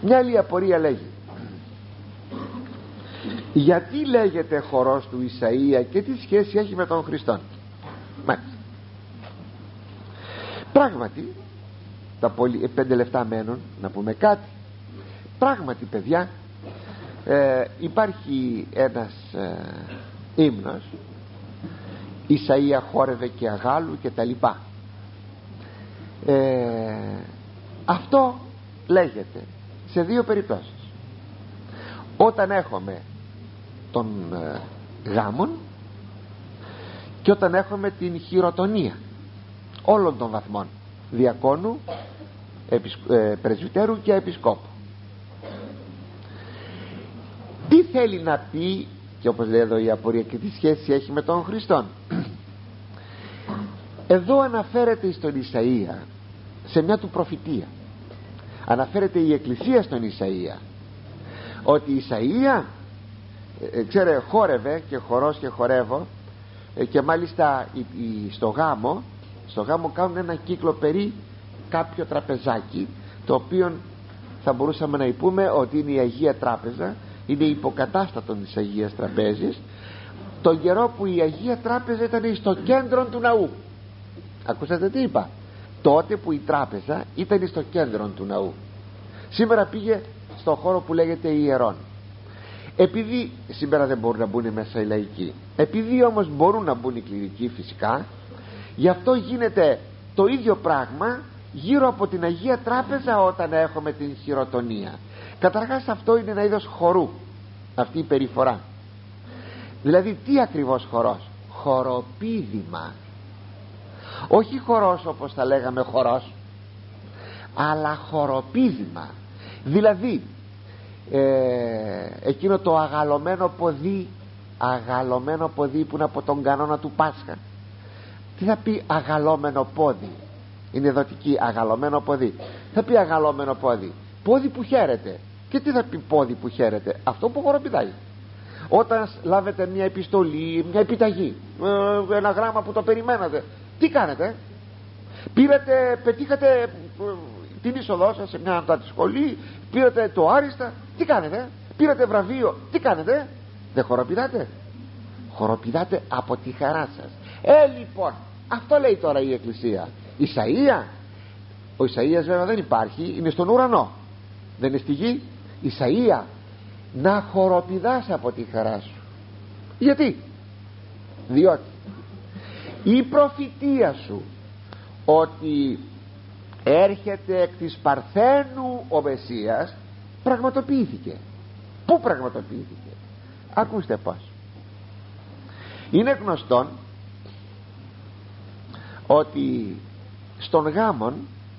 Μια άλλη απορία λέγει: γιατί λέγεται χορός του Ισαΐα και τι σχέση έχει με τον Χριστόν? Μάλιστα. Πράγματι, τα 5 λεπτά μένουν να πούμε κάτι. Πράγματι, παιδιά, υπάρχει ένας ύμνος, Ισαΐα χόρευε και αγάλου και τα λοιπά. Αυτό λέγεται σε 2 περιπτώσεις: όταν έχουμε τον γάμον και όταν έχουμε την χειροτονία όλων των βαθμών, διακόνου, πρεσβυτέρου και επισκόπου. Τι θέλει να πει, και όπως λέει εδώ η απορία, και τι σχέση έχει με τον Χριστόν? Εδώ αναφέρεται στον Ισαΐα σε μια του προφητεία. Αναφέρεται η Εκκλησία στον Ισαΐα, ότι η Ισαΐα ξέρε, χόρευε και χορός και χορεύω, και μάλιστα στο γάμο κάνουν ένα κύκλο περί κάποιο τραπεζάκι, το οποίο θα μπορούσαμε να πούμε ότι είναι η Αγία Τράπεζα, είναι υποκατάστατον της Αγίας Τραπέζης, τον καιρό που η Αγία Τράπεζα ήταν στο κέντρο του ναού. Ακούσατε τι είπα? Τότε που η τράπεζα ήταν στο κέντρο του ναού. Σήμερα πήγε στο χώρο που λέγεται ιερών. Επειδή σήμερα δεν μπορούν να μπουν μέσα οι λαϊκοί, επειδή όμως μπορούν να μπουν οι κληρικοί φυσικά, γι' αυτό γίνεται το ίδιο πράγμα γύρω από την Αγία Τράπεζα όταν έχουμε την χειροτονία. Καταρχάς αυτό είναι ένα είδος χορού, αυτή η περιφορά. Δηλαδή τι ακριβώς χορός? Χοροπήδημα. Όχι χορός όπως θα λέγαμε χορός, αλλά χοροπήδημα. Δηλαδή εκείνο το αγαλωμένο ποδί που είναι από τον κανόνα του Πάσχα. Τι θα πει αγαλωμένο πόδι? Είναι δοτική, αγαλωμένο ποδί. Θα πει αγαλωμένο πόδι, πόδι που χαίρεται. Και τι θα πει πόδι που χαίρεται? Αυτό που χοροπηδάει. Όταν λάβετε μια επιστολή, μια επιταγή, ένα γράμμα που το περιμένατε, τι κάνετε? Πετύχατε την είσοδό σας σε μια ανώτατη σχολή, πήρατε το άριστα, τι κάνετε? Πήρατε βραβείο, τι κάνετε? Δεν χοροπηδάτε? Χοροπηδάτε από τη χαρά σας. Λοιπόν, αυτό λέει τώρα η Εκκλησία. Ισαΐα, ο Ισαΐας βέβαια δεν υπάρχει, είναι στον ουρανό, δεν είναι στη γη. Ισαΐα, να χοροπηδάς από τη χαρά σου. Γιατί? Διότι η προφητεία σου ότι έρχεται εκ της Παρθένου ο Μεσσίας πραγματοποιήθηκε. Πού πραγματοποιήθηκε? Ακούστε πως. Είναι γνωστόν ότι στον γάμον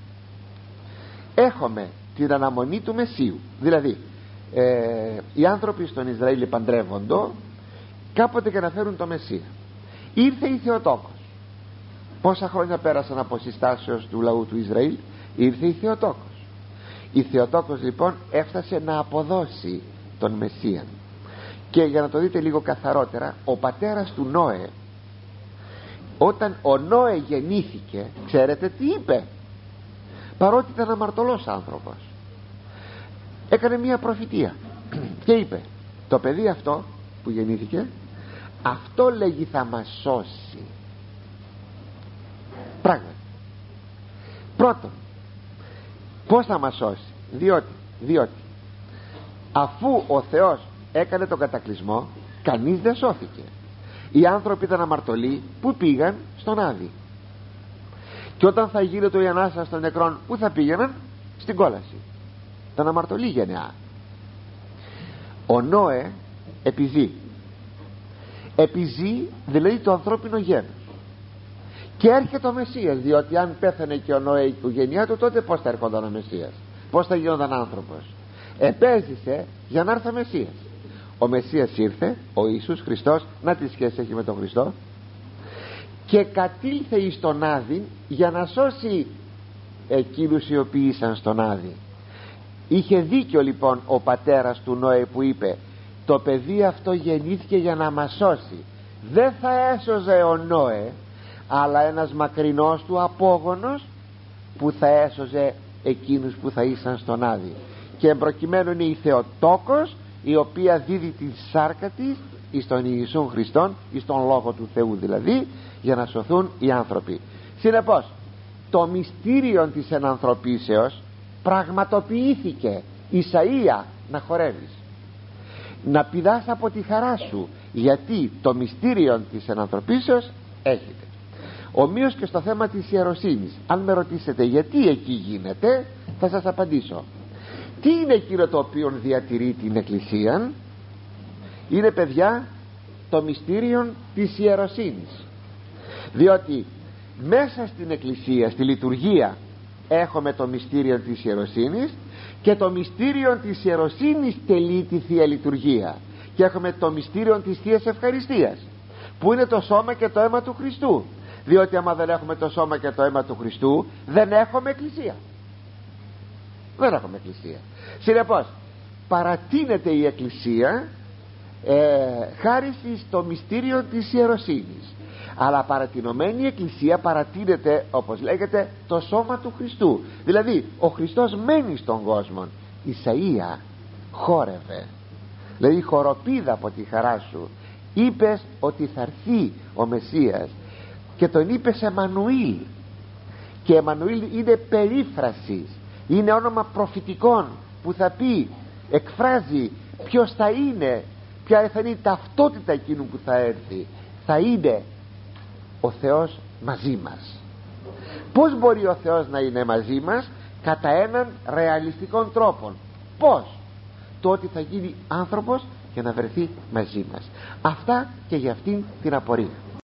έχουμε την αναμονή του Μεσσίου. Δηλαδή οι άνθρωποι στον Ισραήλ παντρεύοντο κάποτε και να φέρουν το Μεσσία. Ήρθε η Θεοτόκος. Πόσα χρόνια πέρασαν από συστάσεως του λαού του Ισραήλ? Ήρθε η Θεοτόκος. Η Θεοτόκος λοιπόν έφτασε να αποδώσει τον Μεσσίαν. Και για να το δείτε λίγο καθαρότερα, ο πατέρας του Νόε, όταν ο Νόε γεννήθηκε, ξέρετε τι είπε? Παρότι ήταν αμαρτωλός άνθρωπος, έκανε μια προφητεία και είπε: το παιδί αυτό που γεννήθηκε, αυτό λέγει θα μας σώσει. Πράγματι. Πρώτον, πως θα μας σώσει? Διότι αφού ο Θεός έκανε τον κατακλυσμό, κανείς δεν σώθηκε. Οι άνθρωποι ήταν αμαρτωλοί, που πήγαν? Στον Άδη. Και όταν θα γίνεται η Ανάσταση των νεκρών, που θα πήγαιναν? Στην κόλαση. Ήταν αμαρτωλή γενεά. Ο Νόε επιζεί δηλαδή το ανθρώπινο γένος, και έρχεται ο Μεσσίας. Διότι αν πέθανε και ο Νόε η οικογένειά του, τότε πως θα έρχονταν ο Μεσσίας? Πως θα γίνονταν άνθρωπος? Επέζησε για να έρθει ο Μεσσίας. Ο Μεσσίας ήρθε, ο Ιησούς Χριστός. Να τι σχέση έχει με τον Χριστό? Και κατήλθε εις τον Άδη για να σώσει εκείνους οι οποίοι ήσαν στον Άδη. Είχε δίκιο λοιπόν ο πατέρας του Νόε που είπε: το παιδί αυτό γεννήθηκε για να μας σώσει. Δεν θα έσωζε ο Νόε, αλλά ένας μακρινός του απόγονος που θα έσωζε εκείνους που θα ήσαν στον Άδη. και εμπροκειμένου είναι η Θεοτόκος, η οποία δίδει την σάρκα της εις τον Ιησούν Χριστόν, εις τον Λόγο του Θεού δηλαδή, για να σωθούν οι άνθρωποι. Συνεπώς το μυστήριο της ενανθρωπίσεως πραγματοποιήθηκε. Ισαΐα, να χορεύεις, να πηδάς από τη χαρά σου, γιατί το μυστήριο της ενανθρωπίσεως έχετε. Ομοίως και στο θέμα της ιεροσύνης, αν με ρωτήσετε γιατί εκεί γίνεται, θα σας απαντήσω. Τι είναι εκείνο το οποίο διατηρεί την Εκκλησία? Είναι, παιδιά, το μυστήριο της ιεροσύνης. Διότι μέσα στην Εκκλησία, στη λειτουργία, έχουμε το μυστήριο της ιεροσύνης, και το μυστήριο της ιεροσύνης τελεί τη Θεία Λειτουργία, και έχουμε το μυστήριο της Θείας Ευχαριστίας, που είναι το σώμα και το αίμα του Χριστού. Διότι άμα δεν έχουμε το σώμα και το αίμα του Χριστού, δεν έχουμε Εκκλησία. Δεν έχουμε Εκκλησία. Συνεπώς παρατείνεται η Εκκλησία χάρη στο μυστήριο της ιεροσύνης. Αλλά παρατηνωμένη η Εκκλησία παρατείνεται, όπως λέγεται, το σώμα του Χριστού. Δηλαδή ο Χριστός μένει στον κόσμο. Ισαΐα χόρευε, δηλαδή χοροπήδα από τη χαρά σου. Είπες ότι θα έρθει ο Μεσσίας και τον είπες Εμμανουήλ, και Εμμανουήλ είναι περίφραση, είναι όνομα προφητικών που θα πει, εκφράζει ποιος θα είναι, ποια θα είναι η ταυτότητα εκείνου που θα έρθει. Θα είναι ο Θεός μαζί μας. Πώς μπορεί ο Θεός να είναι μαζί μας? Κατά έναν ρεαλιστικό τρόπο. Πώς? Το ότι θα γίνει άνθρωπος και να βρεθεί μαζί μας. Αυτά και για αυτήν την απορία.